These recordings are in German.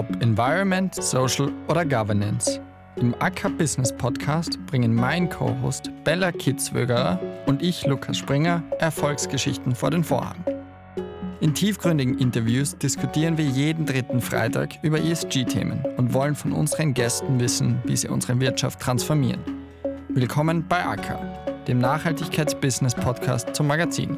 Ob Environment, Social oder Governance. Im AK Business Podcast bringen mein Co-Host Bella Kitzwögerer und ich, Lukas Springer, Erfolgsgeschichten vor den Vorhang. In tiefgründigen Interviews diskutieren wir jeden dritten Freitag über ESG-Themen und wollen von unseren Gästen wissen, wie sie unsere Wirtschaft transformieren. Willkommen bei AK, dem Nachhaltigkeits-Business-Podcast zum Magazin.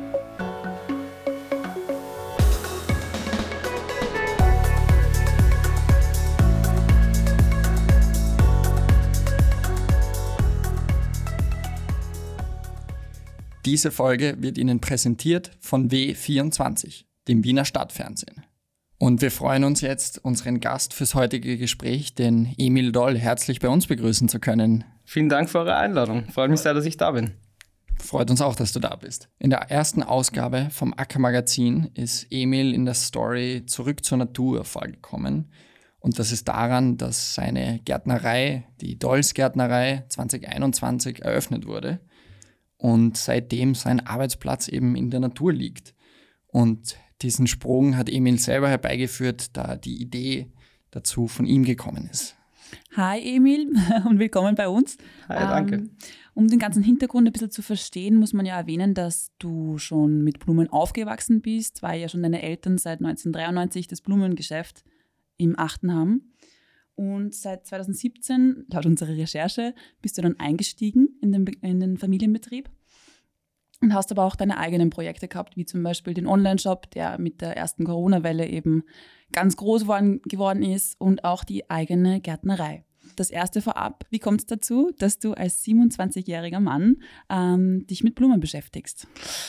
Diese Folge wird Ihnen präsentiert von W24, dem Wiener Stadtfernsehen. Und wir freuen uns jetzt, unseren Gast fürs heutige Gespräch, den Emil Doll, herzlich bei uns begrüßen zu können. Vielen Dank für eure Einladung. Freut mich sehr, dass ich da bin. Freut uns auch, dass du da bist. In der ersten Ausgabe vom AK-Magazin ist Emil in der Story Zurück zur Natur vorgekommen. Und das ist daran, dass seine Gärtnerei, die Dolls Gärtnerei, 2021 eröffnet wurde. Und seitdem sein Arbeitsplatz eben in der Natur liegt. Und diesen Sprung hat Emil selber herbeigeführt, da die Idee dazu von ihm gekommen ist. Hi Emil und willkommen bei uns. Hi, danke. Um den ganzen Hintergrund ein bisschen zu verstehen, muss man ja erwähnen, dass du schon mit Blumen aufgewachsen bist, weil ja schon deine Eltern seit 1993 das Blumengeschäft im Achten haben. Und seit 2017, laut unserer Recherche, bist du dann eingestiegen in den Familienbetrieb und hast aber auch deine eigenen Projekte gehabt, wie zum Beispiel den Online-Shop, der mit der ersten Corona-Welle eben ganz groß geworden ist, und auch die eigene Gärtnerei. Das erste vorab, wie kommt es dazu, dass du als 27-jähriger Mann dich mit Blumen beschäftigst?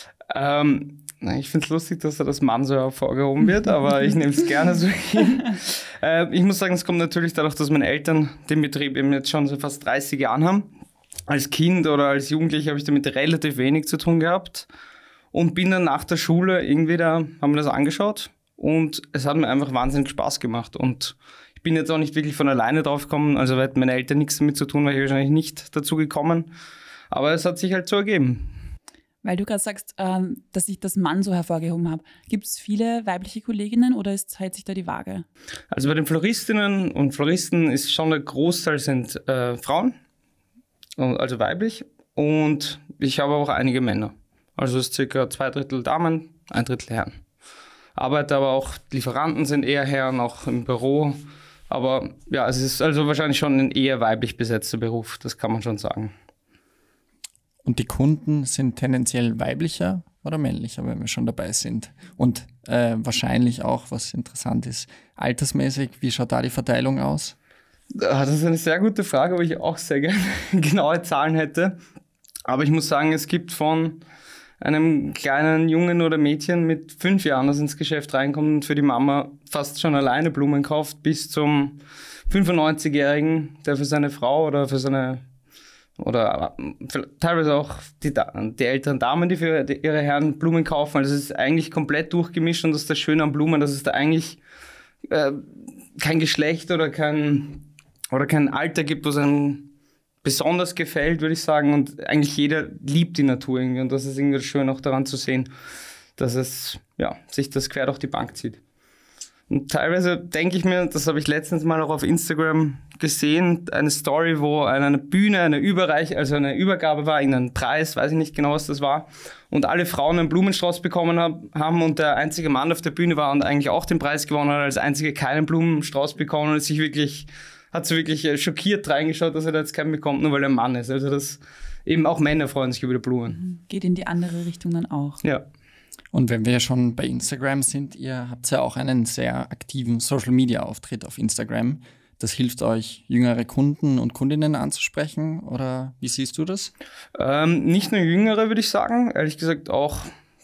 Ich finde es lustig, dass da das Mann so hervorgehoben wird, aber ich nehme es gerne so hin. Ich muss sagen, es kommt natürlich dadurch, dass meine Eltern den Betrieb eben jetzt schon seit fast 30 Jahren haben. Als Kind oder als Jugendlicher habe ich damit relativ wenig zu tun gehabt und bin dann nach der Schule irgendwie haben wir das angeschaut und es hat mir einfach wahnsinnig Spaß gemacht und ich bin jetzt auch nicht wirklich von alleine drauf gekommen, also hätten meine Eltern nichts damit zu tun, wäre ich wahrscheinlich nicht dazu gekommen, aber es hat sich halt so ergeben. Weil du gerade sagst, dass ich das Mann so hervorgehoben habe. Gibt es viele weibliche Kolleginnen oder hält sich da die Waage? Also bei den Floristinnen und Floristen ist schon der Großteil sind Frauen, also weiblich. Und ich habe auch einige Männer. Also es ist circa 2/3 Damen, 1/3 Herren. Arbeite aber auch, Lieferanten sind eher Herren, auch im Büro. Aber ja, es ist also wahrscheinlich schon ein eher weiblich besetzter Beruf, das kann man schon sagen. Und die Kunden sind tendenziell weiblicher oder männlicher, wenn wir schon dabei sind. Und wahrscheinlich auch, was interessant ist, altersmäßig, wie schaut da die Verteilung aus? Das ist eine sehr gute Frage, wo ich auch sehr gerne genaue Zahlen hätte. Aber ich muss sagen, es gibt von einem kleinen Jungen oder Mädchen mit 5 Jahren, das ins Geschäft reinkommt und für die Mama fast schon alleine Blumen kauft, bis zum 95-Jährigen, der für seine Frau oder für seine oder teilweise auch die älteren Damen, die für ihre Herren Blumen kaufen. Also es ist eigentlich komplett durchgemischt und das ist das Schöne an Blumen, dass es da eigentlich kein Geschlecht oder kein Alter gibt, was einem besonders gefällt, würde ich sagen. Und eigentlich jeder liebt die Natur irgendwie und das ist irgendwie schön auch daran zu sehen, dass es sich das quer durch die Bank zieht. Und teilweise denke ich mir, das habe ich letztens mal auch auf Instagram gesehen, eine Story, wo eine Bühne, eine Übergabe war, irgendein Preis, weiß ich nicht genau, was das war, und alle Frauen einen Blumenstrauß bekommen haben und der einzige Mann auf der Bühne war und eigentlich auch den Preis gewonnen hat, als einzige keinen Blumenstrauß bekommen und hat sich wirklich schockiert reingeschaut, dass er da jetzt keinen bekommt, nur weil er ein Mann ist. Also das eben auch Männer freuen sich über die Blumen. Geht in die andere Richtung dann auch. Ja. Und wenn wir schon bei Instagram sind, ihr habt ja auch einen sehr aktiven Social-Media-Auftritt auf Instagram. Das hilft euch, jüngere Kunden und Kundinnen anzusprechen, oder wie siehst du das? Nicht nur jüngere, würde ich sagen. Ehrlich gesagt auch,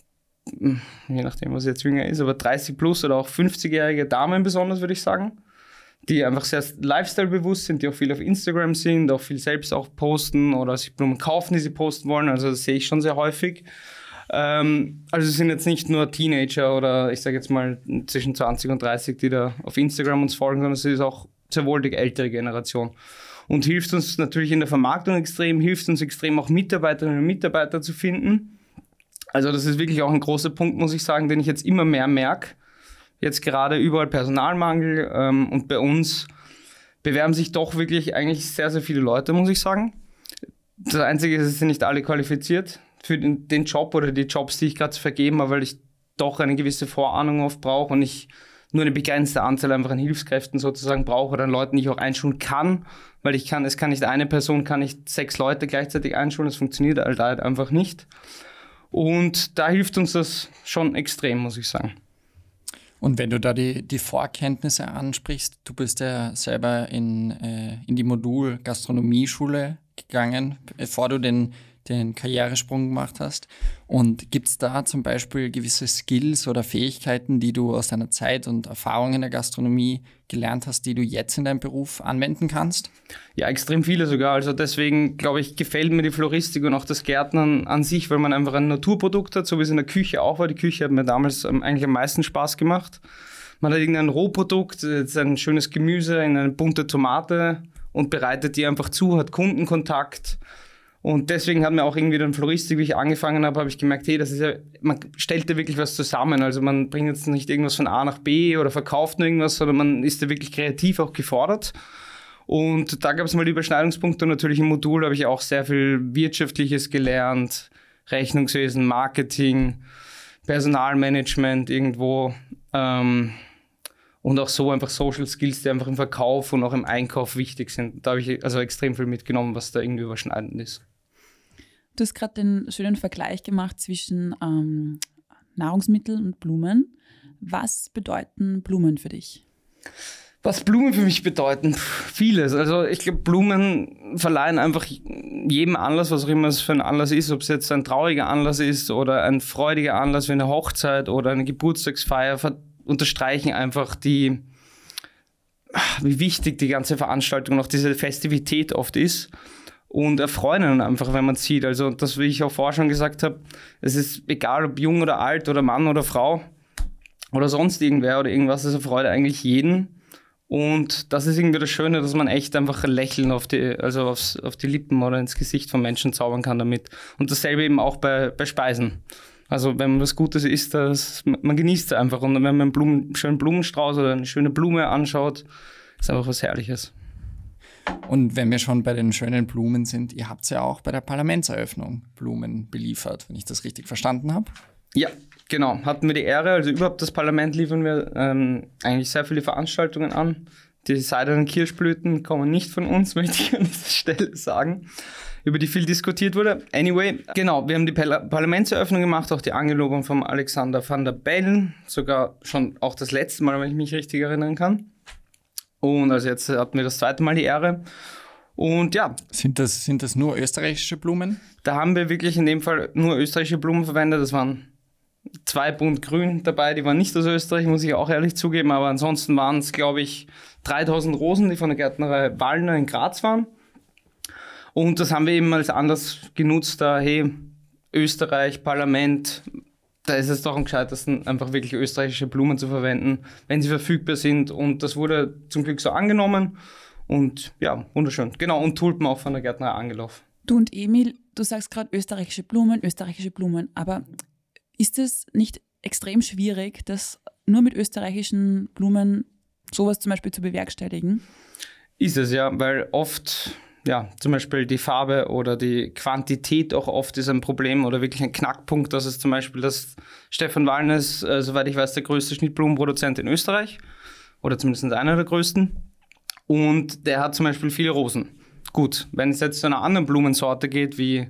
je nachdem, was jetzt jünger ist, aber 30 plus oder auch 50-jährige Damen besonders, würde ich sagen, die einfach sehr Lifestyle-bewusst sind, die auch viel auf Instagram sind, auch viel selbst auch posten oder sich Blumen kaufen, die sie posten wollen. Also das sehe ich schon sehr häufig. Also es sind jetzt nicht nur Teenager oder ich sage jetzt mal zwischen 20 und 30, die da auf Instagram uns folgen, sondern es ist auch sehr wohl die ältere Generation. Und hilft uns natürlich in der Vermarktung extrem, hilft uns extrem auch Mitarbeiterinnen und Mitarbeiter zu finden. Also das ist wirklich auch ein großer Punkt, muss ich sagen, den ich jetzt immer mehr merke. jetzt gerade überall Personalmangel und bei uns bewerben sich doch wirklich eigentlich sehr, sehr viele Leute, muss ich sagen. Das Einzige ist, es sind nicht alle qualifiziert für den Job oder die Jobs, die ich gerade vergeben habe, weil ich doch eine gewisse Vorahnung oft brauche und ich nur eine begrenzte Anzahl einfach an Hilfskräften sozusagen brauche oder an Leuten, die ich auch einschulen kann, weil es kann nicht eine Person, kann nicht 6 Leute gleichzeitig einschulen, das funktioniert halt einfach nicht. Und da hilft uns das schon extrem, muss ich sagen. Und wenn du da die Vorkenntnisse ansprichst, du bist ja selber in die Modul-Gastronomieschule gegangen, bevor du den Karrieresprung gemacht hast. Und gibt es da zum Beispiel gewisse Skills oder Fähigkeiten, die du aus deiner Zeit und Erfahrung in der Gastronomie gelernt hast, die du jetzt in deinem Beruf anwenden kannst? Ja, extrem viele sogar. Also deswegen, glaube ich, gefällt mir die Floristik und auch das Gärtnern an sich, weil man einfach ein Naturprodukt hat, so wie es in der Küche auch war. Die Küche hat mir damals eigentlich am meisten Spaß gemacht. Man hat irgendein Rohprodukt, jetzt ein schönes Gemüse, eine bunte Tomate und bereitet die einfach zu, hat Kundenkontakt. Und deswegen hat mir auch irgendwie dann Floristik, wie ich angefangen habe, ich gemerkt, hey, das ist ja, man stellt da wirklich was zusammen. Also man bringt jetzt nicht irgendwas von A nach B oder verkauft nur irgendwas, sondern man ist da wirklich kreativ auch gefordert. Und da gab es mal die Überschneidungspunkte. Und natürlich im Modul habe ich auch sehr viel Wirtschaftliches gelernt, Rechnungswesen, Marketing, Personalmanagement irgendwo. Und auch so einfach Social Skills, die einfach im Verkauf und auch im Einkauf wichtig sind. Da habe ich also extrem viel mitgenommen, was da irgendwie überschneidend ist. Du hast gerade den schönen Vergleich gemacht zwischen Nahrungsmitteln und Blumen. Was bedeuten Blumen für dich? Was Blumen für mich bedeuten? Vieles. Also ich glaube, Blumen verleihen einfach jedem Anlass, was auch immer es für ein Anlass ist, ob es jetzt ein trauriger Anlass ist oder ein freudiger Anlass wie eine Hochzeit oder eine Geburtstagsfeier, unterstreichen einfach wie wichtig die ganze Veranstaltung und auch diese Festivität oft ist. Und erfreuen einen einfach, wenn man es sieht. Also das, wie ich auch vorher schon gesagt habe, es ist egal, ob jung oder alt oder Mann oder Frau oder sonst irgendwer oder irgendwas, es erfreut eigentlich jeden. Und das ist irgendwie das Schöne, dass man echt einfach ein Lächeln auf die Lippen oder ins Gesicht von Menschen zaubern kann damit. Und dasselbe eben auch bei Speisen. Also wenn man was Gutes isst, man genießt es einfach. Und wenn man einen schönen Blumenstrauß oder eine schöne Blume anschaut, ist einfach was Herrliches. Und wenn wir schon bei den schönen Blumen sind, ihr habt ja auch bei der Parlamentseröffnung Blumen beliefert, wenn ich das richtig verstanden habe. Ja, genau. Hatten wir die Ehre. Also überhaupt das Parlament liefern wir eigentlich sehr viele Veranstaltungen an. Die seidenen Kirschblüten kommen nicht von uns, möchte ich an dieser Stelle sagen, über die viel diskutiert wurde. Anyway, genau, wir haben die Parlamentseröffnung gemacht, auch die Angelobung von Alexander Van der Bellen, sogar schon auch das letzte Mal, wenn ich mich richtig erinnern kann. Und also jetzt hatten wir das zweite Mal die Ehre. Und ja. Sind das nur österreichische Blumen? Da haben wir wirklich in dem Fall nur österreichische Blumen verwendet. Das waren 2 Bund Grün dabei, die waren nicht aus Österreich, muss ich auch ehrlich zugeben. Aber ansonsten waren es, glaube ich, 3000 Rosen, die von der Gärtnerei Wallner in Graz waren. Und das haben wir eben als Anlass genutzt, da, hey, Österreich, Parlament, da ist es doch am gescheitesten, einfach wirklich österreichische Blumen zu verwenden, wenn sie verfügbar sind. Und das wurde zum Glück so angenommen. Und ja, wunderschön. Genau, und Tulpen auch von der Gärtnerei Angelov. Du und Emil, du sagst gerade österreichische Blumen, aber ist es nicht extrem schwierig, das nur mit österreichischen Blumen sowas zum Beispiel zu bewerkstelligen? Ist es ja, weil oft, ja, zum Beispiel die Farbe oder die Quantität auch oft ist ein Problem oder wirklich ein Knackpunkt. Das ist zum Beispiel, dass Stefan Wallner ist, soweit ich weiß, der größte Schnittblumenproduzent in Österreich oder zumindest einer der größten. Und der hat zum Beispiel viele Rosen. Gut, wenn es jetzt zu einer anderen Blumensorte geht, wie,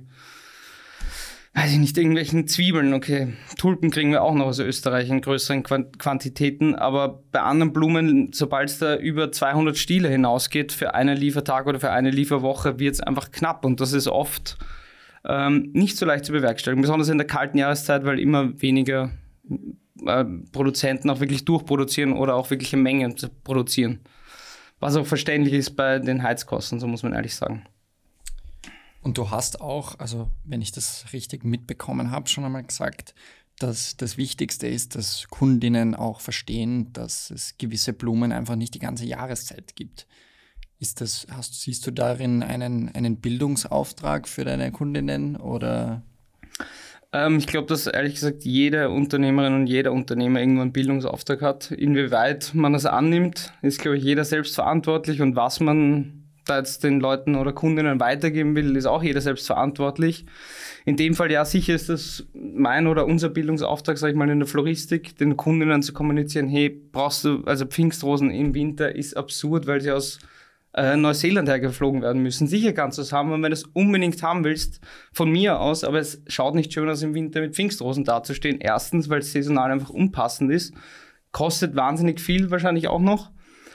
weiß ich nicht, irgendwelchen Zwiebeln, okay, Tulpen kriegen wir auch noch aus Österreich in größeren Quantitäten, aber bei anderen Blumen, sobald es da über 200 Stiele hinausgeht für einen Liefertag oder für eine Lieferwoche, wird es einfach knapp und das ist oft nicht so leicht zu bewerkstelligen, besonders in der kalten Jahreszeit, weil immer weniger Produzenten auch wirklich durchproduzieren oder auch wirkliche Mengen produzieren. Was auch verständlich ist bei den Heizkosten, so muss man ehrlich sagen. Und du hast auch, also wenn ich das richtig mitbekommen habe, schon einmal gesagt, dass das Wichtigste ist, dass Kundinnen auch verstehen, dass es gewisse Blumen einfach nicht die ganze Jahreszeit gibt. Siehst du darin einen Bildungsauftrag für deine Kundinnen oder? Ich glaube, dass ehrlich gesagt jede Unternehmerin und jeder Unternehmer irgendwo einen Bildungsauftrag hat. Inwieweit man das annimmt, ist, glaube ich, jeder selbst verantwortlich. Und was man da jetzt den Leuten oder Kundinnen weitergeben will, ist auch jeder selbst verantwortlich. In dem Fall ja, sicher ist das mein oder unser Bildungsauftrag, sage ich mal, in der Floristik, den Kundinnen zu kommunizieren, hey, brauchst du, also Pfingstrosen im Winter ist absurd, weil sie aus Neuseeland hergeflogen werden müssen. Sicher kannst du es haben, und wenn du es unbedingt haben willst, von mir aus, aber es schaut nicht schön aus, im Winter mit Pfingstrosen dazustehen. Erstens, weil es saisonal einfach unpassend ist, kostet wahnsinnig viel wahrscheinlich auch noch.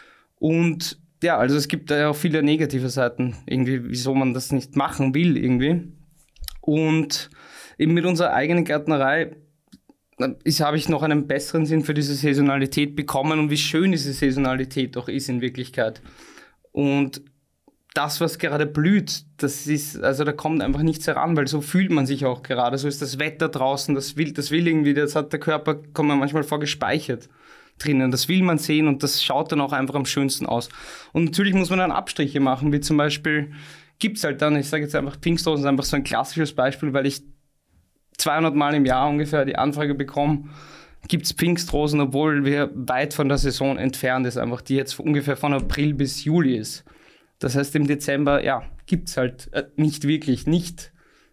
Und ja, also es gibt da ja auch viele negative Seiten, irgendwie, wieso man das nicht machen will irgendwie. Und eben mit unserer eigenen Gärtnerei habe ich noch einen besseren Sinn für diese Saisonalität bekommen und wie schön diese Saisonalität doch ist in Wirklichkeit. Und das, was gerade blüht, das ist, also da kommt einfach nichts heran, weil so fühlt man sich auch gerade. So ist das Wetter draußen, das will irgendwie, das hat der Körper, kommt man manchmal vor, gespeichert drinnen. Das will man sehen und das schaut dann auch einfach am schönsten aus. Und natürlich muss man dann Abstriche machen, wie zum Beispiel gibt es halt dann, ich sage jetzt einfach, Pfingstrosen ist einfach so ein klassisches Beispiel, weil ich 200 Mal im Jahr ungefähr die Anfrage bekomme, gibt es Pfingstrosen, obwohl wir weit von der Saison entfernt ist, einfach die jetzt ungefähr von April bis Juli ist. Das heißt, im Dezember, ja, gibt es halt nicht wirklich, nicht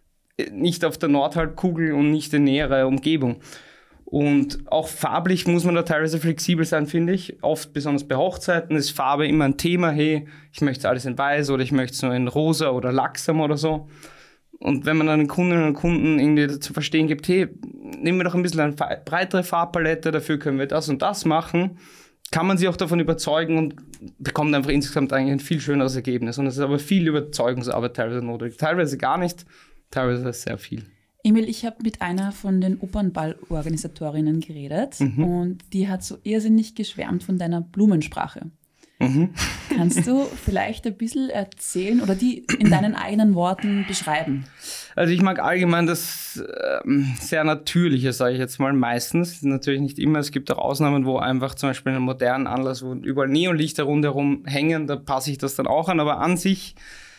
auf der Nordhalbkugel und nicht in näherer Umgebung. Und auch farblich muss man da teilweise flexibel sein, finde ich. Oft, besonders bei Hochzeiten, ist Farbe immer ein Thema. Hey, ich möchte alles in weiß oder ich möchte es nur in rosa oder lachsam oder so. Und wenn man dann den Kundinnen und Kunden irgendwie zu verstehen gibt, hey, nehmen wir doch ein bisschen eine breitere Farbpalette, dafür können wir das und das machen, kann man sie auch davon überzeugen und bekommt einfach insgesamt eigentlich ein viel schöneres Ergebnis. Und es ist aber viel Überzeugungsarbeit teilweise notwendig. Teilweise gar nicht, teilweise sehr viel. Emil, ich habe mit einer von den Opernball-Organisatorinnen geredet und die hat so irrsinnig geschwärmt von deiner Blumensprache. Kannst du vielleicht ein bisschen erzählen oder die in deinen eigenen Worten beschreiben? Also ich mag allgemein das sehr Natürliche, sage ich jetzt mal, meistens. Natürlich nicht immer. Es gibt auch Ausnahmen, wo einfach zum Beispiel in einem modernen Anlass, wo überall Neonlichter rundherum hängen, da passe ich das dann auch an. Aber an sich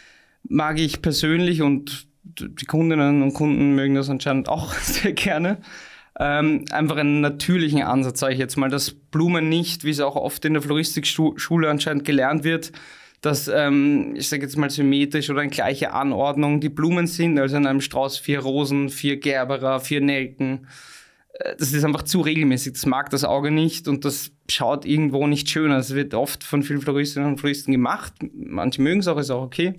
mag ich persönlich, und die Kundinnen und Kunden mögen das anscheinend auch sehr gerne, einfach einen natürlichen Ansatz, sage ich jetzt mal, dass Blumen nicht, wie es auch oft in der Floristikschule anscheinend gelernt wird, dass, ich sage jetzt mal symmetrisch oder eine gleiche Anordnung die Blumen sind, also in einem Strauß 4 Rosen, 4 Gerbera, 4 Nelken. Das ist einfach zu regelmäßig, das mag das Auge nicht und das schaut irgendwo nicht schön aus. Es wird oft von vielen Floristinnen und Floristen gemacht, manche mögen es auch, ist auch okay.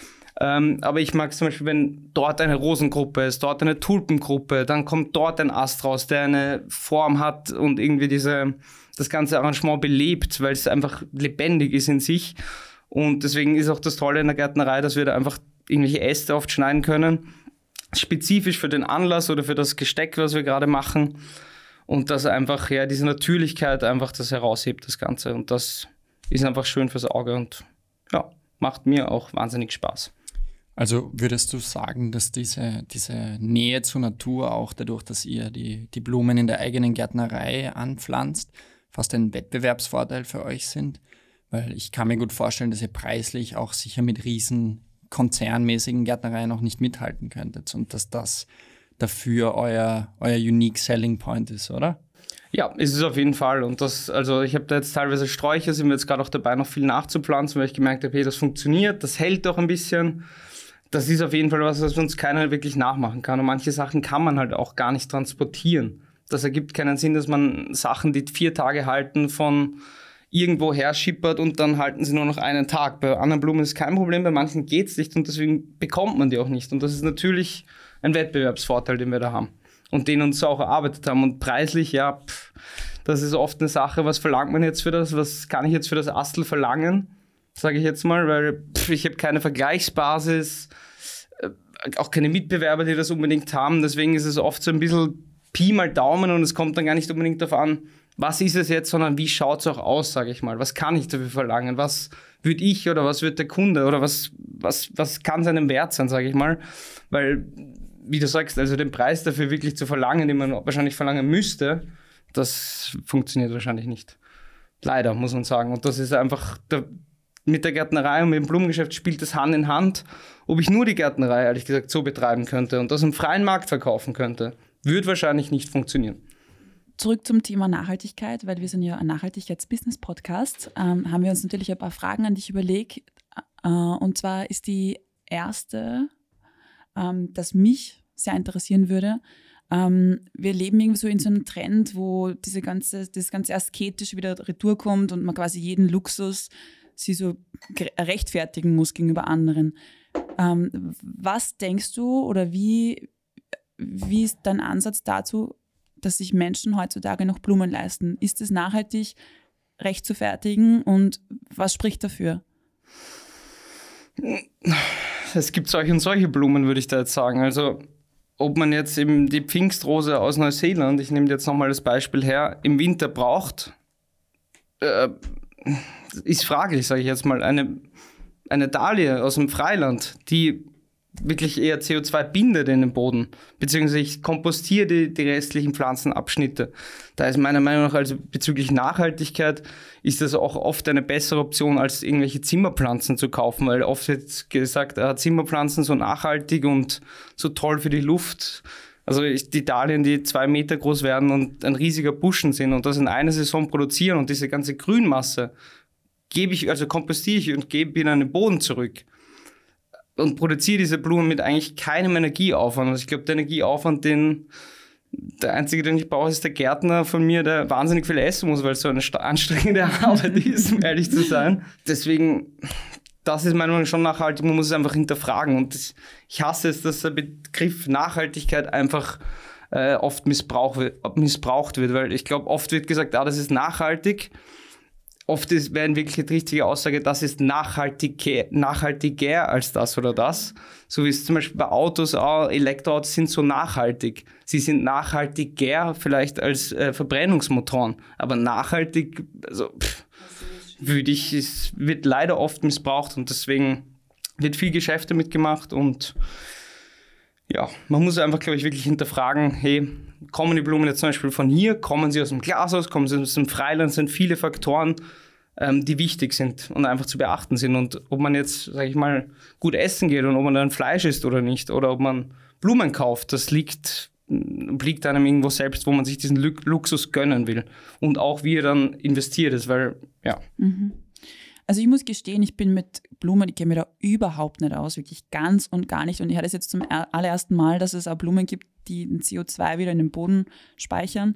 Aber ich mag zum Beispiel, wenn dort eine Rosengruppe ist, dort eine Tulpengruppe, dann kommt dort ein Ast raus, der eine Form hat und irgendwie das ganze Arrangement belebt, weil es einfach lebendig ist in sich. Und deswegen ist auch das Tolle in der Gärtnerei, dass wir da einfach irgendwelche Äste oft schneiden können, spezifisch für den Anlass oder für das Gesteck, was wir gerade machen. Und dass einfach, ja, diese Natürlichkeit einfach das heraushebt, das Ganze. Und das ist einfach schön fürs Auge und ja, macht mir auch wahnsinnig Spaß. Also würdest du sagen, dass diese Nähe zur Natur auch dadurch, dass ihr die Blumen in der eigenen Gärtnerei anpflanzt, fast ein Wettbewerbsvorteil für euch sind? Weil ich kann mir gut vorstellen, dass ihr preislich auch sicher mit riesen konzernmäßigen Gärtnereien auch nicht mithalten könntet und dass das dafür euer Unique Selling Point ist, oder? Ja, ist es auf jeden Fall. Und also ich habe da jetzt teilweise Sträucher, sind wir jetzt gerade auch dabei, noch viel nachzupflanzen, weil ich gemerkt habe, hey, das funktioniert, das hält doch ein bisschen. Das ist auf jeden Fall was uns keiner wirklich nachmachen kann. Und manche Sachen kann man halt auch gar nicht transportieren. Das ergibt keinen Sinn, dass man Sachen, die 4 Tage halten, von irgendwo her schippert und dann halten sie nur noch einen Tag. Bei anderen Blumen ist kein Problem, bei manchen geht es nicht und deswegen bekommt man die auch nicht. Und das ist natürlich ein Wettbewerbsvorteil, den wir da haben und den uns auch erarbeitet haben. Und preislich, ja, das ist oft eine Sache, was verlangt man jetzt für das? Was kann ich jetzt für das Astel verlangen? Sage ich jetzt mal, weil ich habe keine Vergleichsbasis, auch keine Mitbewerber, die das unbedingt haben. Deswegen ist es oft so ein bisschen Pi mal Daumen und es kommt dann gar nicht unbedingt darauf an, was ist es jetzt, sondern wie schaut es auch aus, sage ich mal. Was kann ich dafür verlangen? Was würde ich oder was wird der Kunde oder was kann seinem Wert sein, sage ich mal. Weil, wie du sagst, also den Preis dafür wirklich zu verlangen, den man wahrscheinlich verlangen müsste, das funktioniert wahrscheinlich nicht. Leider, muss man sagen. Und das ist einfach mit der Gärtnerei und mit dem Blumengeschäft spielt das Hand in Hand. Ob ich nur die Gärtnerei, ehrlich gesagt, so betreiben könnte und das im freien Markt verkaufen könnte, würde wahrscheinlich nicht funktionieren. Zurück zum Thema Nachhaltigkeit, weil wir sind ja ein Nachhaltigkeits-Business-Podcast, haben wir uns natürlich ein paar Fragen an dich überlegt. Und zwar ist die erste, dass mich sehr interessieren würde. Wir leben irgendwie so in so einem Trend, wo das ganze Asketische wieder retour kommt und man quasi jeden Luxus sie so rechtfertigen muss gegenüber anderen. Was denkst du oder wie ist dein Ansatz dazu, dass sich Menschen heutzutage noch Blumen leisten? Ist es nachhaltig recht zu fertigen und was spricht dafür? Es gibt solche und solche Blumen, würde ich da jetzt sagen. Also ob man jetzt eben die Pfingstrose aus Neuseeland, ich nehme jetzt nochmal das Beispiel her, im Winter braucht, ist fraglich, sage ich jetzt mal. Eine Dahlie aus dem Freiland, die wirklich eher CO2 bindet in den Boden, beziehungsweise ich kompostiere die restlichen Pflanzenabschnitte. Da ist meiner Meinung nach, also bezüglich Nachhaltigkeit, ist das auch oft eine bessere Option, als irgendwelche Zimmerpflanzen zu kaufen, weil oft wird gesagt, Zimmerpflanzen so nachhaltig und so toll für die Luft. Also die Dahlien, die 2 Meter groß werden und ein riesiger Buschen sind und das in einer Saison produzieren und diese ganze Grünmasse kompostiere ich und gebe in den Boden zurück. Und produziere diese Blumen mit eigentlich keinem Energieaufwand. Also ich glaube, der Energieaufwand, der einzige, den ich brauche, ist der Gärtner von mir, der wahnsinnig viel essen muss, weil es so eine anstrengende Arbeit ist, um ehrlich zu sein. Deswegen, das ist meiner Meinung nach schon nachhaltig, man muss es einfach hinterfragen. Und ich hasse es, dass der Begriff Nachhaltigkeit einfach oft missbraucht wird, weil ich glaube, oft wird gesagt, das ist nachhaltig. Oft wäre in Wirklichkeit die richtige Aussage, das ist nachhaltiger als das oder das. So wie es zum Beispiel bei Autos auch, Elektroautos sind so nachhaltig. Sie sind nachhaltiger vielleicht als Verbrennungsmotoren. Aber nachhaltig, also wird leider oft missbraucht und deswegen wird viel Geschäft damit gemacht und ja, man muss einfach, glaube ich, wirklich hinterfragen, hey, kommen die Blumen jetzt zum Beispiel von hier, kommen sie aus dem Glashaus, kommen sie aus dem Freiland, sind viele Faktoren, die wichtig sind und einfach zu beachten sind. Und ob man jetzt, sage ich mal, gut essen geht und ob man dann Fleisch isst oder nicht oder ob man Blumen kauft, das liegt einem irgendwo selbst, wo man sich diesen Luxus gönnen will. Und auch wie er dann investiert ist, weil, ja. Mhm. Also ich muss gestehen, ich bin mit Blumen, ich kenne mich da überhaupt nicht aus, wirklich ganz und gar nicht. Und ich hatte es jetzt zum allerersten Mal, dass es auch Blumen gibt, die den CO2 wieder in den Boden speichern.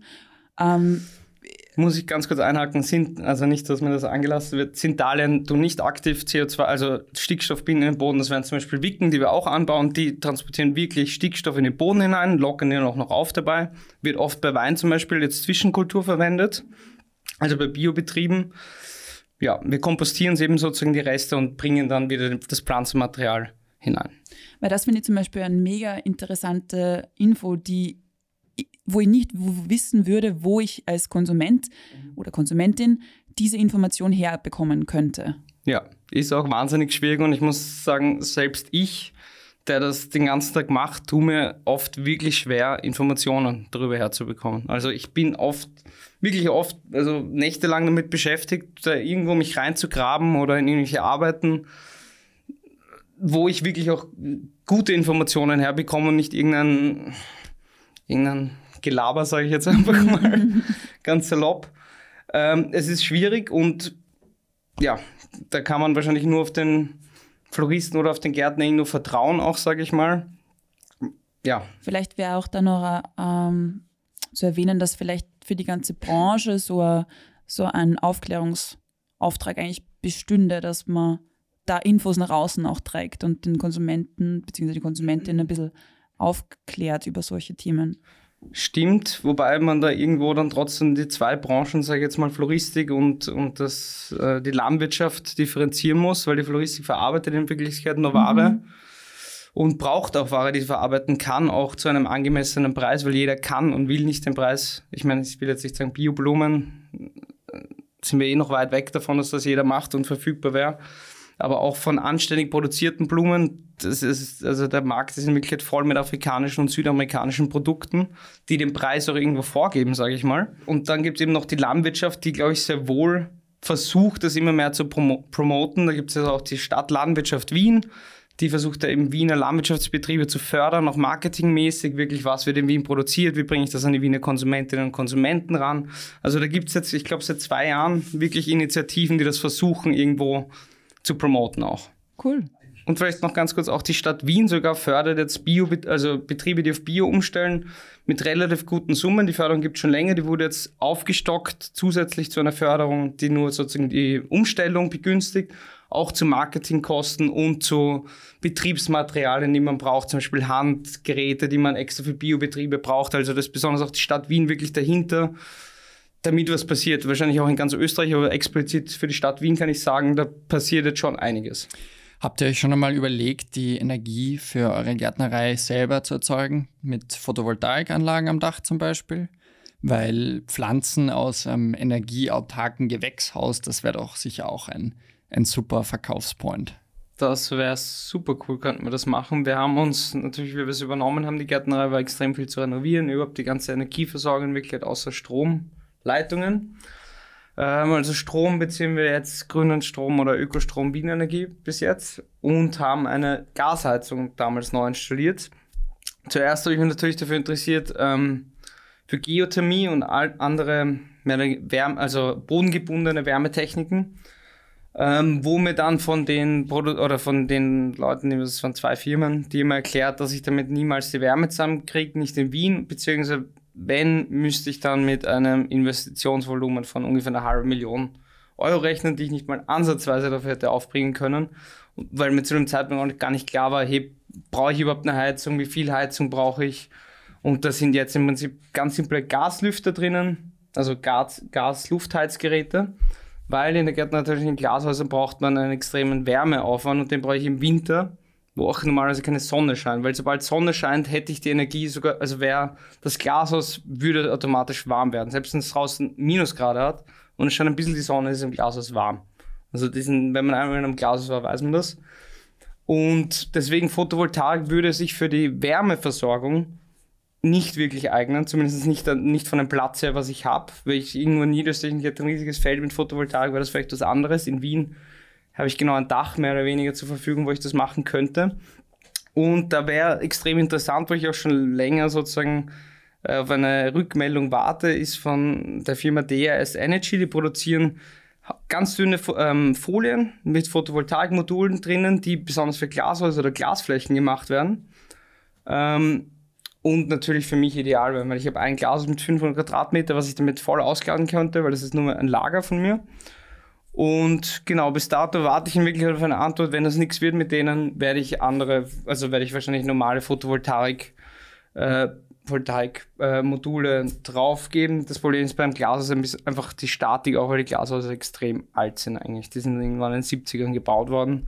Muss ich ganz kurz einhaken, also nicht, dass mir das angelassen wird, sind Dahlien nicht aktiv CO2, also Stickstoff binden in den Boden. Das wären zum Beispiel Wicken, die wir auch anbauen, die transportieren wirklich Stickstoff in den Boden hinein, lockern den auch noch auf dabei. Wird oft bei Wein zum Beispiel jetzt Zwischenkultur verwendet, also bei Biobetrieben. Ja, wir kompostieren eben sozusagen die Reste und bringen dann wieder das Pflanzenmaterial hinein. Weil das finde ich zum Beispiel eine mega interessante Info, wo ich nicht wissen würde, wo ich als Konsument oder Konsumentin diese Information herbekommen könnte. Ja, ist auch wahnsinnig schwierig und ich muss sagen, selbst ich, der das den ganzen Tag macht, tue mir oft wirklich schwer, Informationen darüber herzubekommen. Also ich bin wirklich oft, nächtelang damit beschäftigt, da irgendwo mich reinzugraben oder in irgendwelche Arbeiten, wo ich wirklich auch gute Informationen herbekomme und nicht irgendein Gelaber, sage ich jetzt einfach mal, ganz salopp. Es ist schwierig und ja, da kann man wahrscheinlich nur auf den Floristen oder auf den Gärtner nur vertrauen, auch sage ich mal. Ja. Vielleicht wäre auch da noch zu erwähnen, dass vielleicht für die ganze Branche so ein Aufklärungsauftrag eigentlich bestünde, dass man da Infos nach außen auch trägt und den Konsumenten bzw. die Konsumentin ein bisschen aufklärt über solche Themen. Stimmt, wobei man da irgendwo dann trotzdem die zwei Branchen, sage ich jetzt mal Floristik und die Landwirtschaft differenzieren muss, weil die Floristik verarbeitet in Wirklichkeit nur Ware und braucht auch Ware, die sie verarbeiten kann, auch zu einem angemessenen Preis, weil jeder kann und will nicht den Preis. Ich meine, ich will jetzt nicht sagen Bioblumen, sind wir noch weit weg davon, dass das jeder macht und verfügbar wäre. Aber auch von anständig produzierten Blumen, der Markt ist in Wirklichkeit voll mit afrikanischen und südamerikanischen Produkten, die den Preis auch irgendwo vorgeben, sage ich mal. Und dann gibt es eben noch die Landwirtschaft, die, glaube ich, sehr wohl versucht, das immer mehr zu promoten. Da gibt es ja auch die Stadt Landwirtschaft Wien, die versucht da eben Wiener Landwirtschaftsbetriebe zu fördern, auch marketingmäßig, wirklich was wird in Wien produziert, wie bringe ich das an die Wiener Konsumentinnen und Konsumenten ran. Also da gibt es jetzt, ich glaube, seit 2 Jahren wirklich Initiativen, die das versuchen, irgendwo zu promoten auch. Cool. Und vielleicht noch ganz kurz, auch die Stadt Wien sogar fördert jetzt Betriebe, die auf Bio umstellen, mit relativ guten Summen. Die Förderung gibt es schon länger, die wurde jetzt aufgestockt, zusätzlich zu einer Förderung, die nur sozusagen die Umstellung begünstigt, auch zu Marketingkosten und zu Betriebsmaterialien, die man braucht, zum Beispiel Handgeräte, die man extra für Biobetriebe braucht. Also das ist besonders auch die Stadt Wien wirklich dahinter, damit was passiert. Wahrscheinlich auch in ganz Österreich, aber explizit für die Stadt Wien kann ich sagen, da passiert jetzt schon einiges. Habt ihr euch schon einmal überlegt, die Energie für eure Gärtnerei selber zu erzeugen, mit Photovoltaikanlagen am Dach zum Beispiel? Weil Pflanzen aus einem energieautarken Gewächshaus, das wäre doch sicher auch ein super Verkaufspoint. Das wäre super cool, könnten wir das machen. Wir haben uns natürlich, wie wir es übernommen haben, die Gärtnerei war extrem viel zu renovieren, überhaupt die ganze Energieversorgung in Wirklichkeit außer Stromleitungen. Also Strom beziehen wir jetzt grünen Strom oder Ökostrom Wienenergie bis jetzt und haben eine Gasheizung damals neu installiert. Zuerst habe ich mich natürlich dafür interessiert, für Geothermie und andere bodengebundene Wärmetechniken, wo mir dann von den Leuten, das von 2 Firmen, die mir erklärt, dass ich damit niemals die Wärme zusammenkriege, nicht in Wien, beziehungsweise wenn, müsste ich dann mit einem Investitionsvolumen von ungefähr 500.000 Euro rechnen, die ich nicht mal ansatzweise dafür hätte aufbringen können, weil mir zu dem Zeitpunkt auch gar nicht klar war, hey, brauche ich überhaupt eine Heizung, wie viel Heizung brauche ich? Und da sind jetzt im Prinzip ganz simple Gaslüfter drinnen, also Gas-Luftheizgeräte, weil in der Gärtnerei natürlich in Glashäusern braucht man einen extremen Wärmeaufwand und den brauche ich im Winter, wo auch normalerweise keine Sonne scheint, weil sobald Sonne scheint, hätte ich die Energie sogar, also das Glashaus würde automatisch warm werden, selbst wenn es draußen Minusgrade hat und es scheint ein bisschen die Sonne, ist im Glashaus warm. Also wenn man einmal in einem Glashaus war, weiß man das. Und deswegen Photovoltaik würde sich für die Wärmeversorgung nicht wirklich eignen, zumindest nicht von dem Platz her, was ich habe. Weil ich irgendwo in Niederösterreich hätte ein riesiges Feld mit Photovoltaik, wäre das vielleicht was anderes. In Wien habe ich genau ein Dach mehr oder weniger zur Verfügung, wo ich das machen könnte. Und da wäre extrem interessant, wo ich auch schon länger sozusagen auf eine Rückmeldung warte, ist von der Firma DRS Energy. Die produzieren ganz dünne Folien mit Photovoltaikmodulen drinnen, die besonders für Glashäuser oder Glasflächen gemacht werden. Und natürlich für mich ideal, weil ich habe ein Glashaus mit 500 Quadratmeter, was ich damit voll ausladen könnte, weil das ist nur ein Lager von mir. Und genau, bis dato warte ich in Wirklichkeit auf eine Antwort. Wenn das nichts wird mit denen, werde ich wahrscheinlich normale Module draufgeben. Das Problem ist beim Glashaus einfach die Statik, auch weil die Glashäuser extrem alt sind eigentlich. Die sind irgendwann in den 70ern gebaut worden.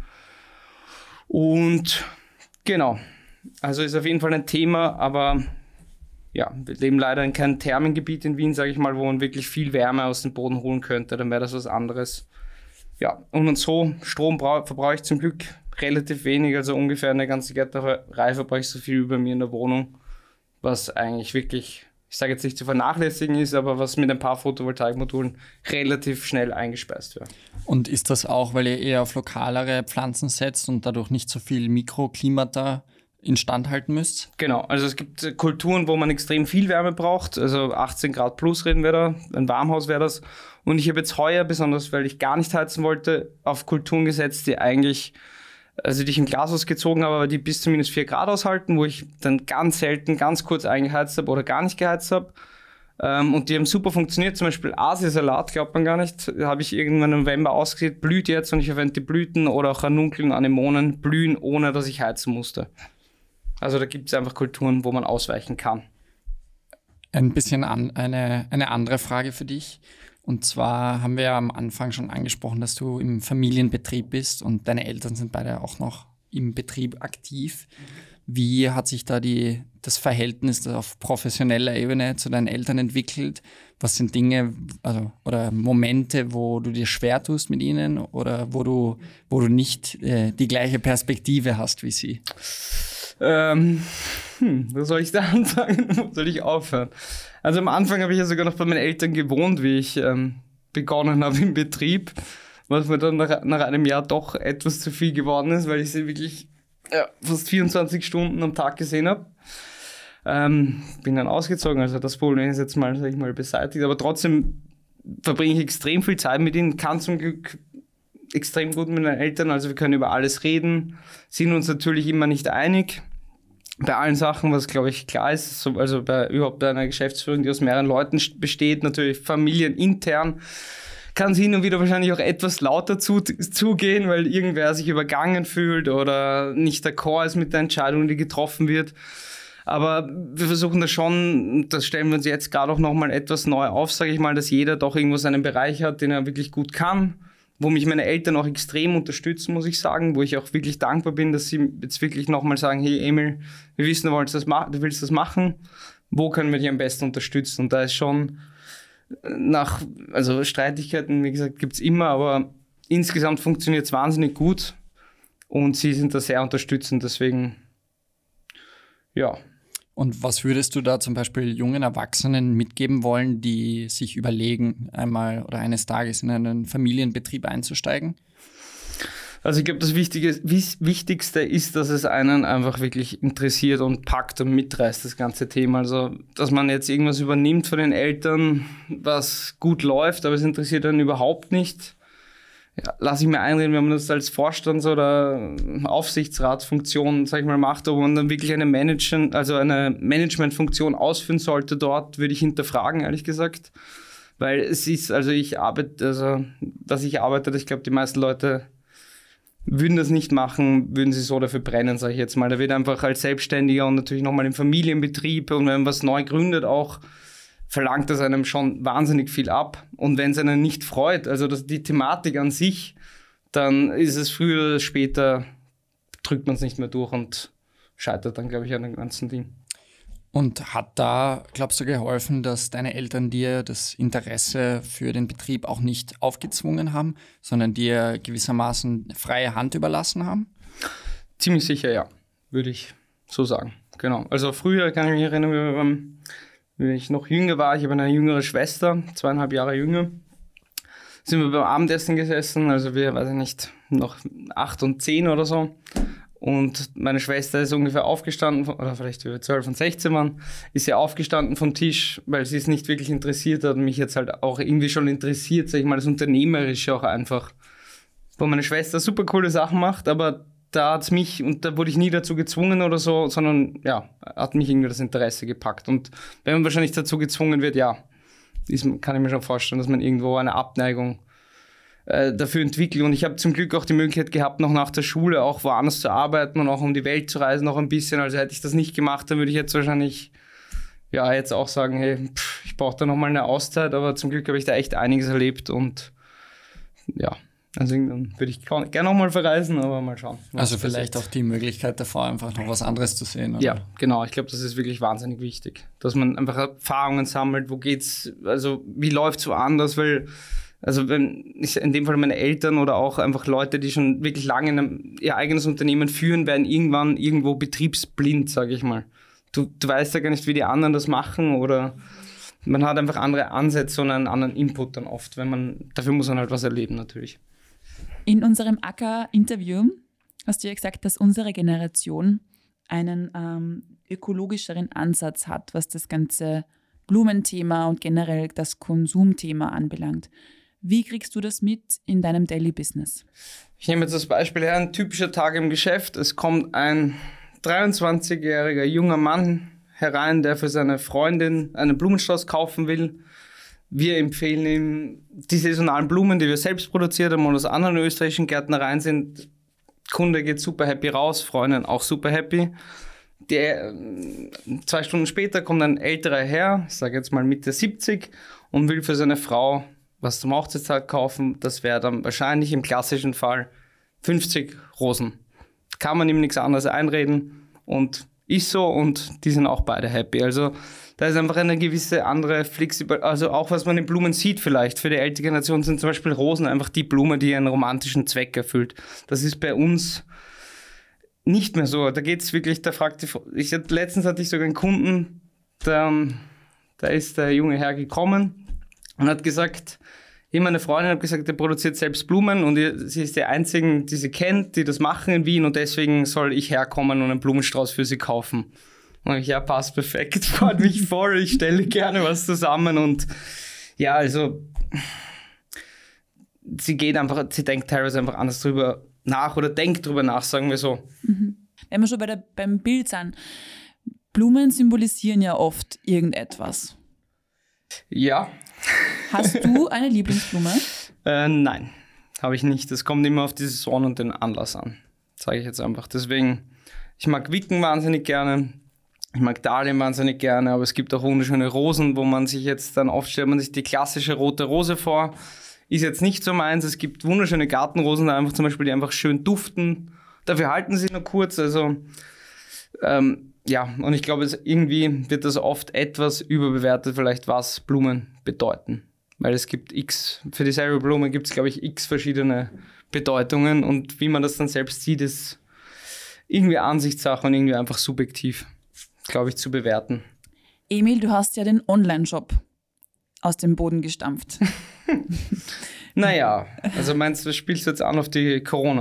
Und genau, also ist auf jeden Fall ein Thema, aber ja, wir leben leider in keinem Thermengebiet in Wien, sage ich mal, wo man wirklich viel Wärme aus dem Boden holen könnte, dann wäre das was anderes. Ja, und so, Strom verbrauche ich zum Glück relativ wenig, also ungefähr eine ganze Gärtnerei verbrauche ich so viel über mir in der Wohnung, was eigentlich wirklich, ich sage jetzt nicht zu vernachlässigen ist, aber was mit ein paar Photovoltaikmodulen relativ schnell eingespeist wird. Und ist das auch, weil ihr eher auf lokalere Pflanzen setzt und dadurch nicht so viel Mikroklimata instand halten müsst? Genau, also es gibt Kulturen, wo man extrem viel Wärme braucht, also 18 Grad plus reden wir da, ein Warmhaus wäre das. Und ich habe jetzt heuer, besonders weil ich gar nicht heizen wollte, auf Kulturen gesetzt, die ich im Glashaus gezogen habe, aber die bis zu minus 4 Grad aushalten, wo ich dann ganz selten, ganz kurz eingeheizt habe oder gar nicht geheizt habe. Und die haben super funktioniert, zum Beispiel Asiasalat, glaubt man gar nicht, habe ich irgendwann im November ausgesät, blüht jetzt und ich verwende die Blüten oder auch Ranunkeln, Anemonen blühen, ohne dass ich heizen musste. Also da gibt es einfach Kulturen, wo man ausweichen kann. Ein bisschen eine andere Frage für dich. Und zwar haben wir ja am Anfang schon angesprochen, dass du im Familienbetrieb bist und deine Eltern sind beide auch noch im Betrieb aktiv. Wie hat sich da das Verhältnis auf professioneller Ebene zu deinen Eltern entwickelt? Was sind Dinge oder Momente, wo du dir schwer tust mit ihnen oder wo du nicht die gleiche Perspektive hast wie sie? Was soll ich da anfangen? Wo soll ich aufhören? Also am Anfang habe ich ja sogar noch bei meinen Eltern gewohnt, wie ich begonnen habe im Betrieb, was mir dann nach einem Jahr doch etwas zu viel geworden ist, weil ich sie wirklich fast 24 Stunden am Tag gesehen habe. Bin dann ausgezogen, also das Problem ist jetzt mal, sag ich mal, beseitigt, aber trotzdem verbringe ich extrem viel Zeit mit ihnen, kann zum Glück extrem gut mit meinen Eltern, also wir können über alles reden, sind uns natürlich immer nicht einig bei allen Sachen, was glaube ich klar ist, also überhaupt bei einer Geschäftsführung, die aus mehreren Leuten besteht, natürlich familienintern, kann es hin und wieder wahrscheinlich auch etwas lauter zugehen, weil irgendwer sich übergangen fühlt oder nicht d'accord ist mit der Entscheidung, die getroffen wird. Aber wir versuchen das schon, das stellen wir uns jetzt gerade auch nochmal etwas neu auf, sage ich mal, dass jeder doch irgendwo seinen Bereich hat, den er wirklich gut kann, wo mich meine Eltern auch extrem unterstützen, muss ich sagen, wo ich auch wirklich dankbar bin, dass sie jetzt wirklich nochmal sagen, hey Emil, wir wissen, du willst das machen, wo können wir dich am besten unterstützen? Und da ist schon also Streitigkeiten, wie gesagt, gibt es immer, aber insgesamt funktioniert es wahnsinnig gut und sie sind da sehr unterstützend, deswegen, ja. Und was würdest du da zum Beispiel jungen Erwachsenen mitgeben wollen, die sich überlegen, einmal oder eines Tages in einen Familienbetrieb einzusteigen? Also ich glaube, das Wichtigste ist, dass es einen einfach wirklich interessiert und packt und mitreißt, das ganze Thema. Also, dass man jetzt irgendwas übernimmt von den Eltern, was gut läuft, aber es interessiert einen überhaupt nicht. Ja, lass ich mir einreden, wenn man das als Vorstands- oder Aufsichtsratsfunktion, sag ich mal, macht, ob man dann wirklich eine Managementfunktion ausführen sollte dort, würde ich hinterfragen, ehrlich gesagt. Weil es ist, was ich arbeite, ich glaube, die meisten Leute würden das nicht machen, würden sie so dafür brennen, sage ich jetzt mal. Da wird einfach als Selbstständiger und natürlich nochmal im Familienbetrieb und wenn man was neu gründet auch, verlangt das einem schon wahnsinnig viel ab. Und wenn es einen nicht freut, also die Thematik an sich, dann ist es früher oder später, drückt man es nicht mehr durch und scheitert dann, glaube ich, an dem ganzen Ding. Und hat da, glaubst du, geholfen, dass deine Eltern dir das Interesse für den Betrieb auch nicht aufgezwungen haben, sondern dir gewissermaßen freie Hand überlassen haben? Ziemlich sicher, ja, würde ich so sagen. Genau. Also früher kann ich mich erinnern, wenn ich noch jünger war, ich habe eine jüngere Schwester, 2,5 Jahre jünger, sind wir beim Abendessen gesessen, also wir, weiß ich nicht, noch 8 und 10 oder so. Und meine Schwester ist ungefähr aufgestanden, oder vielleicht wir 12 und 16 waren, ist sie aufgestanden vom Tisch, weil sie es nicht wirklich interessiert hat und mich jetzt halt auch irgendwie schon interessiert, sag ich mal, das Unternehmerische auch einfach. Wo meine Schwester super coole Sachen macht, aber da hat's mich, und da wurde ich nie dazu gezwungen oder so, sondern ja, hat mich irgendwie das Interesse gepackt. Und wenn man wahrscheinlich dazu gezwungen wird, ja, kann ich mir schon vorstellen, dass man irgendwo eine Abneigung dafür entwickelt. Und ich habe zum Glück auch die Möglichkeit gehabt, noch nach der Schule auch woanders zu arbeiten und auch um die Welt zu reisen noch ein bisschen. Also hätte ich das nicht gemacht, dann würde ich jetzt wahrscheinlich jetzt auch sagen, hey, ich brauche da nochmal eine Auszeit, aber zum Glück habe ich da echt einiges erlebt und ja, also dann würde ich gerne nochmal verreisen, aber mal schauen. Also vielleicht auch die Möglichkeit davor, einfach noch was anderes zu sehen, oder? Ja, genau. Ich glaube, das ist wirklich wahnsinnig wichtig, dass man einfach Erfahrungen sammelt, wo geht's, also wie läuft's woanders, weil also wenn ich in dem Fall meine Eltern oder auch einfach Leute, die schon wirklich lange ihr eigenes Unternehmen führen, werden irgendwann irgendwo betriebsblind, sage ich mal. Du weißt ja gar nicht, wie die anderen das machen oder man hat einfach andere Ansätze und einen anderen Input dann oft, dafür muss man halt was erleben natürlich. In unserem ACKA-Interview hast du ja gesagt, dass unsere Generation einen ökologischeren Ansatz hat, was das ganze Blumenthema und generell das Konsumthema anbelangt. Wie kriegst du das mit in deinem Daily Business? Ich nehme jetzt das Beispiel her, ein typischer Tag im Geschäft. Es kommt ein 23-jähriger junger Mann herein, der für seine Freundin einen Blumenstrauß kaufen will. Wir empfehlen ihm die saisonalen Blumen, die wir selbst produziert haben und aus anderen österreichischen Gärtnereien sind. Kunde geht super happy raus, Freundin auch super happy. 2 Stunden später kommt ein älterer Herr, ich sage jetzt mal Mitte 70, und will für seine Frau was zum Hochzeitstag kaufen. Das wäre dann wahrscheinlich im klassischen Fall 50 Rosen. Kann man ihm nichts anderes einreden und ist so, und die sind auch beide happy. Also da ist einfach eine gewisse andere Flexibilität, also auch was man in Blumen sieht vielleicht. Für die ältere Generation sind zum Beispiel Rosen einfach die Blume, die einen romantischen Zweck erfüllt. Das ist bei uns nicht mehr so. Da geht's wirklich, letztens hatte ich sogar einen Kunden, da ist der junge Herr gekommen und hat gesagt, immer eine Freundin hat gesagt, der produziert selbst Blumen und sie ist die Einzigen, die sie kennt, die das machen in Wien und deswegen soll ich herkommen und einen Blumenstrauß für sie kaufen. Und ich, ja, passt perfekt, freut mich voll, ich stelle gerne was zusammen und ja, also sie denkt teilweise einfach anders drüber nach oder denkt drüber nach, sagen wir so. Wenn wir schon beim Bild sind, Blumen symbolisieren ja oft irgendetwas. Ja. Hast du eine Lieblingsblume? Nein, habe ich nicht. Das kommt immer auf die Saison und den Anlass an, sage ich jetzt einfach. Deswegen, ich mag Wicken wahnsinnig gerne, ich mag Dahlien wahnsinnig gerne, aber es gibt auch wunderschöne Rosen, wo man sich jetzt dann oft stellt man sich die klassische rote Rose vor. Ist jetzt nicht so meins. Es gibt wunderschöne Gartenrosen, einfach zum Beispiel, die einfach schön duften. Dafür halten sie nur kurz. Also ja, und ich glaube, irgendwie wird das oft etwas überbewertet, vielleicht was Blumen bedeuten. Weil es gibt für dieselbe Blume gibt es, glaube ich, x verschiedene Bedeutungen. Und wie man das dann selbst sieht, ist irgendwie Ansichtssache und irgendwie einfach subjektiv, glaube ich, zu bewerten. Emil, du hast ja den Online-Shop aus dem Boden gestampft. Naja, also meinst du, spielst du jetzt an auf die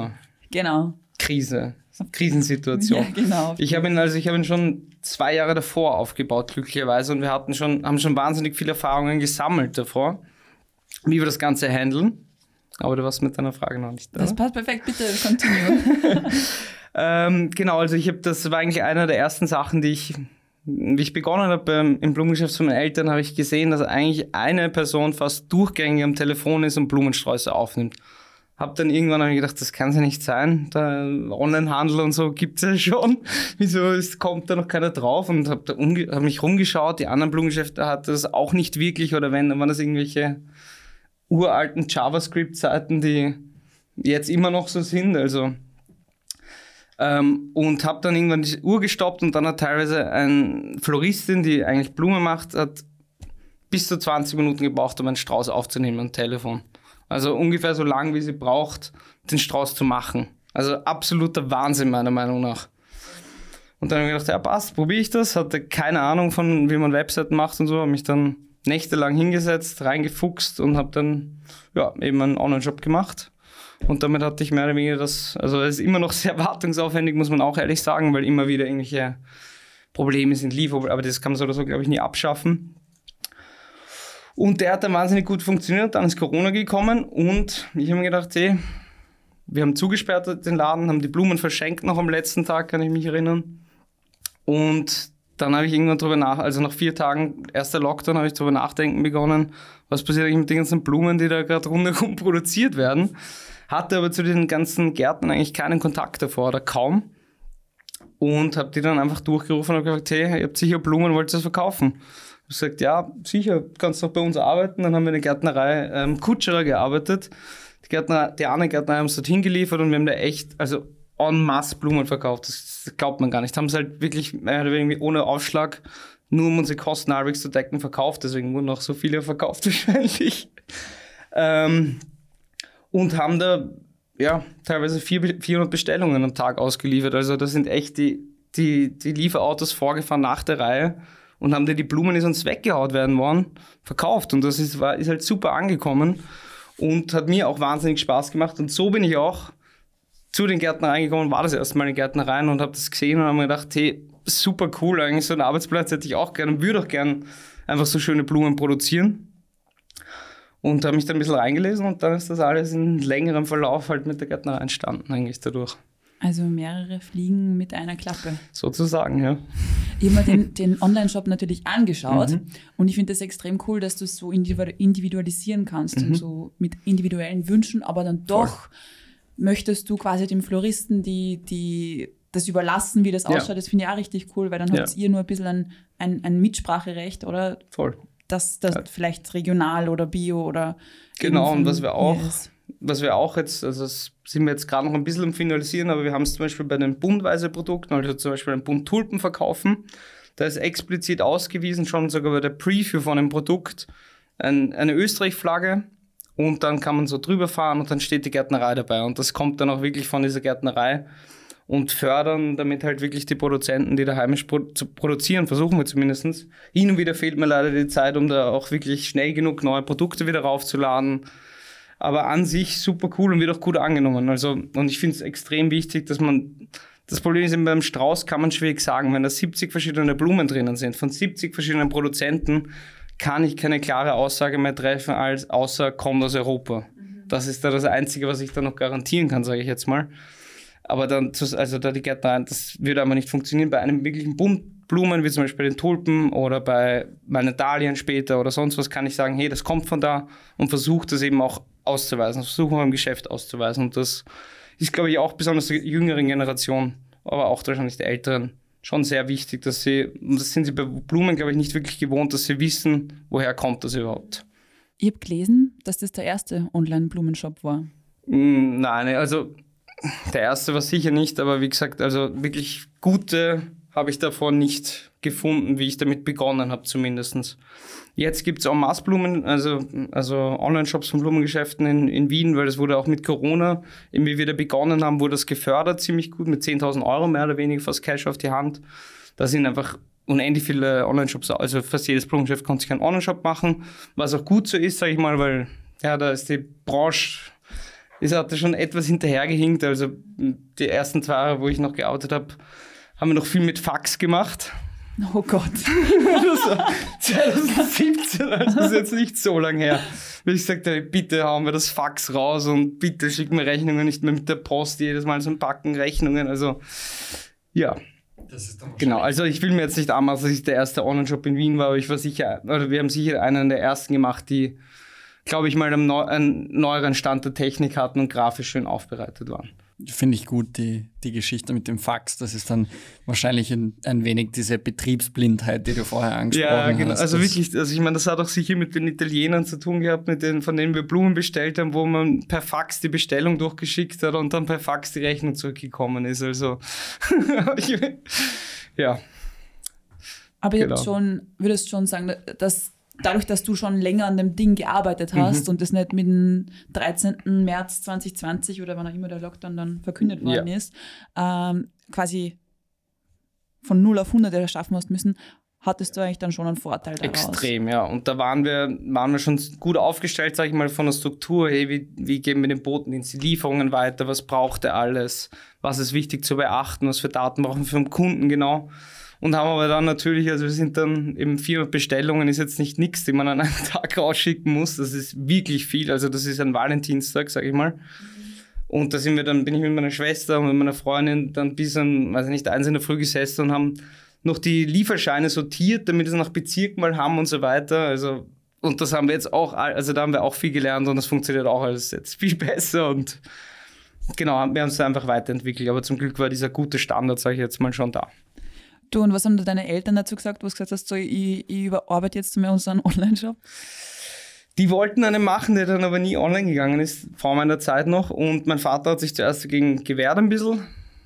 Corona-Krisensituation? Ja, genau. Ich habe ihn schon 2 Jahre davor aufgebaut, glücklicherweise, und wir haben schon wahnsinnig viele Erfahrungen gesammelt davor, wie wir das Ganze handeln. Aber du warst mit deiner Frage noch nicht da. Das passt perfekt, bitte, continue. Genau, also das war eigentlich eine der ersten Sachen, wie ich begonnen habe im Blumengeschäft von meinen Eltern, habe ich gesehen, dass eigentlich eine Person fast durchgängig am Telefon ist und Blumensträuße aufnimmt. Habe dann irgendwann gedacht, das kann ja nicht sein, der Onlinehandel und so gibt es ja schon. Wieso kommt da noch keiner drauf? Und habe mich rumgeschaut, die anderen Blumengeschäfte hatten das auch nicht wirklich, oder wenn, dann waren das irgendwelche uralten JavaScript-Seiten, die jetzt immer noch so sind, also und habe dann irgendwann die Uhr gestoppt und dann hat teilweise eine Floristin, die eigentlich Blumen macht, hat bis zu 20 Minuten gebraucht, um einen Strauß aufzunehmen am Telefon. Also ungefähr so lang, wie sie braucht, den Strauß zu machen. Also absoluter Wahnsinn meiner Meinung nach. Und dann habe ich gedacht, ja passt, probiere ich das. Hatte keine Ahnung von, wie man Webseiten macht und so, habe mich dann nächtelang hingesetzt, reingefuchst und habe dann eben einen Online-Shop gemacht. Und damit hatte ich mehr oder weniger es ist immer noch sehr wartungsaufwendig, muss man auch ehrlich sagen, weil immer wieder irgendwelche Probleme sind, aber das kann man so oder so, glaube ich, nie abschaffen. Und der hat dann wahnsinnig gut funktioniert, dann ist Corona gekommen und ich habe mir gedacht, wir haben zugesperrt den Laden, haben die Blumen verschenkt noch am letzten Tag, kann ich mich erinnern. Und dann habe ich irgendwann nach 4 Tagen, erster Lockdown, habe ich darüber nachdenken begonnen, was passiert eigentlich mit den ganzen Blumen, die da gerade rundherum produziert werden. Hatte aber zu den ganzen Gärten eigentlich keinen Kontakt davor oder kaum. Und habe die dann einfach durchgerufen und gesagt, hey, ihr habt sicher Blumen, wollt ihr das verkaufen? Ich habe gesagt, ja, sicher, kannst du doch bei uns arbeiten. Dann haben wir in der Gärtnerei Kutscherer gearbeitet. Die andere Gärtnerei haben es dorthin geliefert und wir haben da echt, also en masse Blumen verkauft. Das glaubt man gar nicht. Haben es halt wirklich irgendwie ohne Aufschlag, nur um unsere Kosten halbwegs zu decken, verkauft. Deswegen wurden auch so viele verkauft wahrscheinlich. Und haben da teilweise 400 Bestellungen am Tag ausgeliefert. Also da sind echt die Lieferautos vorgefahren nach der Reihe und haben die Blumen, die sonst weggehaut werden wollen, verkauft. Und das ist halt super angekommen und hat mir auch wahnsinnig Spaß gemacht. Und so bin ich auch zu den Gärtnereien gekommen, war das erste Mal in Gärtnereien und habe das gesehen und habe mir gedacht, hey, super cool, eigentlich so einen Arbeitsplatz hätte ich auch gerne und würde auch gerne einfach so schöne Blumen produzieren. Und habe mich dann ein bisschen reingelesen und dann ist das alles in längerem Verlauf halt mit der Gärtnerei entstanden eigentlich dadurch. Also mehrere Fliegen mit einer Klappe. Sozusagen, ja. Ich habe mir den Online-Shop natürlich angeschaut und ich finde das extrem cool, dass du es so individualisieren kannst und so mit individuellen Wünschen, aber dann doch möchtest du quasi dem Floristen die das überlassen, wie das ausschaut. Das finde ich auch richtig cool, weil dann habt ihr nur ein bisschen ein Mitspracherecht, oder? Voll. Das vielleicht regional oder bio oder... Genau, und was wir auch jetzt, also das sind wir jetzt gerade noch ein bisschen am Finalisieren, aber wir haben es zum Beispiel bei den Bundweise-Produkten, also zum Beispiel einen Bund Tulpen verkaufen, da ist explizit ausgewiesen, schon sogar bei der Preview von dem Produkt, eine Österreich-Flagge und dann kann man so drüber fahren und dann steht die Gärtnerei dabei und das kommt dann auch wirklich von dieser Gärtnerei und fördern damit halt wirklich die Produzenten, die da heimisch zu produzieren, versuchen wir zumindest. Hin und wieder fehlt mir leider die Zeit, um da auch wirklich schnell genug neue Produkte wieder raufzuladen. Aber an sich super cool und wird auch gut angenommen. Also, und ich finde es extrem wichtig, dass man, das Problem ist eben beim Strauß, kann man schwierig sagen, wenn da 70 verschiedene Blumen drinnen sind, von 70 verschiedenen Produzenten, kann ich keine klare Aussage mehr treffen, als außer kommt aus Europa. Das ist da das Einzige, was ich da noch garantieren kann, sage ich jetzt mal. Aber dann, also da die Gärtnerei, das würde aber nicht funktionieren. Bei einem wirklichen Bund Blumen, wie zum Beispiel den Tulpen oder bei meinen Dahlien später oder sonst was, kann ich sagen, hey, das kommt von da und versuche das eben auch auszuweisen, versuchen wir im Geschäft auszuweisen. Und das ist, glaube ich, auch besonders der jüngeren Generation, aber auch wahrscheinlich der älteren, schon sehr wichtig, dass sie, und das sind sie bei Blumen, glaube ich, nicht wirklich gewohnt, dass sie wissen, woher kommt das überhaupt. Ich habe gelesen, dass das der erste Online-Blumenshop war. Nein, also der erste war sicher nicht, aber wie gesagt, also wirklich gute habe ich davor nicht gefunden, wie ich damit begonnen habe zumindest. Jetzt gibt es auch Maßblumen, also Online-Shops von Blumengeschäften in Wien, weil das wurde auch mit Corona, eben wie wir da begonnen haben, wurde das gefördert ziemlich gut, mit 10.000 Euro mehr oder weniger, fast Cash auf die Hand. Da sind einfach unendlich viele Online-Shops, also fast jedes Blumengeschäft konnte sich einen Online-Shop machen, was auch gut so ist, sage ich mal, weil ja, da ist die Branche, hat da schon etwas hinterhergehinkt. Also die ersten 2 Jahre, wo ich noch gearbeitet habe, haben wir noch viel mit Fax gemacht. Oh Gott. Das war 2017, also das ist jetzt nicht so lang her. Wie ich sagte, bitte hauen wir das Fax raus und bitte schicken wir Rechnungen nicht mehr mit der Post, jedes Mal so ein Packen Rechnungen. Also ja. Das ist dann genau, also ich will mir jetzt nicht anmaßen, dass ich der erste Online-Shop in Wien war, aber wir haben sicher einen der ersten gemacht, die, glaube ich, mal einen neueren Stand der Technik hatten und grafisch schön aufbereitet waren. Finde ich gut, die Geschichte mit dem Fax. Das ist dann wahrscheinlich ein wenig diese Betriebsblindheit, die du vorher angesprochen hast. Ja, genau. Also wirklich, also ich meine, das hat auch sicher mit den Italienern zu tun gehabt, von denen wir Blumen bestellt haben, wo man per Fax die Bestellung durchgeschickt hat und dann per Fax die Rechnung zurückgekommen ist. Also, ja. Aber ich würdest schon sagen, dass dadurch, dass du schon länger an dem Ding gearbeitet hast und das nicht mit dem 13. März 2020 oder wann auch immer der Lockdown dann verkündet worden ist, quasi von 0 auf 100 erschaffen hast müssen, hattest du eigentlich dann schon einen Vorteil daraus. Extrem, ja. Und da waren wir schon gut aufgestellt, sage ich mal, von der Struktur. Hey, wie geben wir den Botendienst die Lieferungen weiter? Was braucht er alles? Was ist wichtig zu beachten? Was für Daten brauchen wir vom Kunden genau? Und haben aber dann natürlich, also wir sind dann eben 400 Bestellungen, ist jetzt nicht nichts, die man an einem Tag rausschicken muss. Das ist wirklich viel. Also das ist ein Valentinstag, sage ich mal. Und da bin ich mit meiner Schwester und mit meiner Freundin dann bis an, 1 in der Früh gesessen und haben noch die Lieferscheine sortiert, damit wir es nach Bezirk mal haben und so weiter. Also, und das haben wir jetzt auch, also da haben wir auch viel gelernt und das funktioniert auch alles jetzt viel besser und genau, wir haben es einfach weiterentwickelt. Aber zum Glück war dieser gute Standard, sage ich jetzt mal, schon da. Du, und was haben deine Eltern dazu gesagt, wo du gesagt hast, so, ich überarbeite jetzt mehr unseren Online-Shop? Die wollten einen machen, der dann aber nie online gegangen ist, vor meiner Zeit noch. Und mein Vater hat sich zuerst dagegen gewehrt ein bisschen.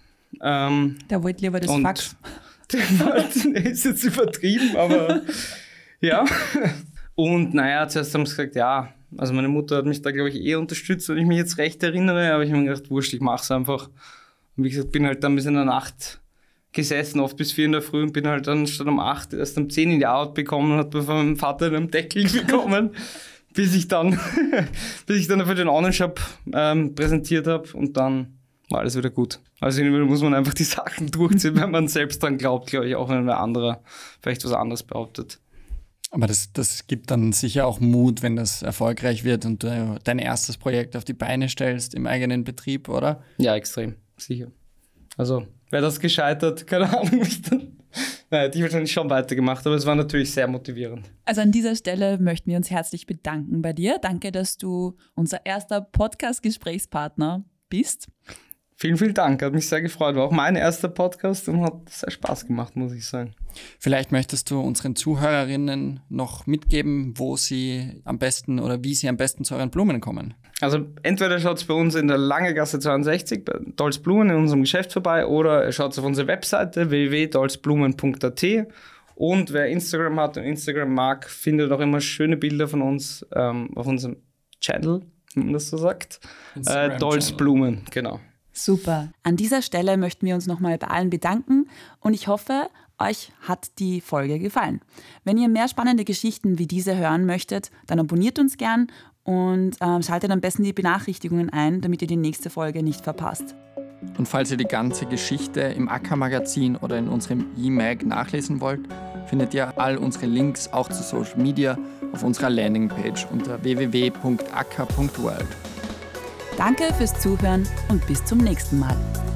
Der wollte lieber das Fax. Der ist jetzt übertrieben, aber ja. Und naja, zuerst haben sie gesagt, ja, also meine Mutter hat mich da, glaube ich, unterstützt, wenn ich mich jetzt recht erinnere. Aber ich habe mir gedacht, wurscht, ich mache es einfach. Und wie gesagt, bin halt dann bis in der Nacht gesessen, oft bis 4 in der Früh und bin halt dann statt um 8 erst um 10 in die Arbeit bekommen und habe von meinem Vater einen Deckel bekommen, bis ich dann für den Online-Shop präsentiert habe und dann war alles wieder gut. Also muss man einfach die Sachen durchziehen, wenn man selbst dran glaubt, glaube ich, auch wenn ein anderer vielleicht was anderes behauptet. Aber das gibt dann sicher auch Mut, wenn das erfolgreich wird und du dein erstes Projekt auf die Beine stellst im eigenen Betrieb, oder? Ja, extrem, sicher. Also wäre das gescheitert, keine Ahnung, hätte ich wahrscheinlich schon weitergemacht, aber es war natürlich sehr motivierend. Also an dieser Stelle möchten wir uns herzlich bedanken bei dir. Danke, dass du unser erster Podcast-Gesprächspartner bist. Vielen, vielen Dank, hat mich sehr gefreut. War auch mein erster Podcast und hat sehr Spaß gemacht, muss ich sagen. Vielleicht möchtest du unseren Zuhörerinnen noch mitgeben, wo sie am besten oder wie sie am besten zu euren Blumen kommen. Also entweder schaut es bei uns in der Langegasse 62 bei Dolls Blumen in unserem Geschäft vorbei oder ihr schaut auf unsere Webseite www.dollsblumen.at und wer Instagram hat und Instagram mag, findet auch immer schöne Bilder von uns auf unserem Channel, wenn man das so sagt. Dolls Blumen, genau. Super. An dieser Stelle möchten wir uns nochmal bei allen bedanken und ich hoffe, euch hat die Folge gefallen. Wenn ihr mehr spannende Geschichten wie diese hören möchtet, dann abonniert uns gern und schaltet am besten die Benachrichtigungen ein, damit ihr die nächste Folge nicht verpasst. Und falls ihr die ganze Geschichte im AK-Magazin oder in unserem E-Mag nachlesen wollt, findet ihr all unsere Links auch zu Social Media auf unserer Landingpage unter www.akka.world. Danke fürs Zuhören und bis zum nächsten Mal.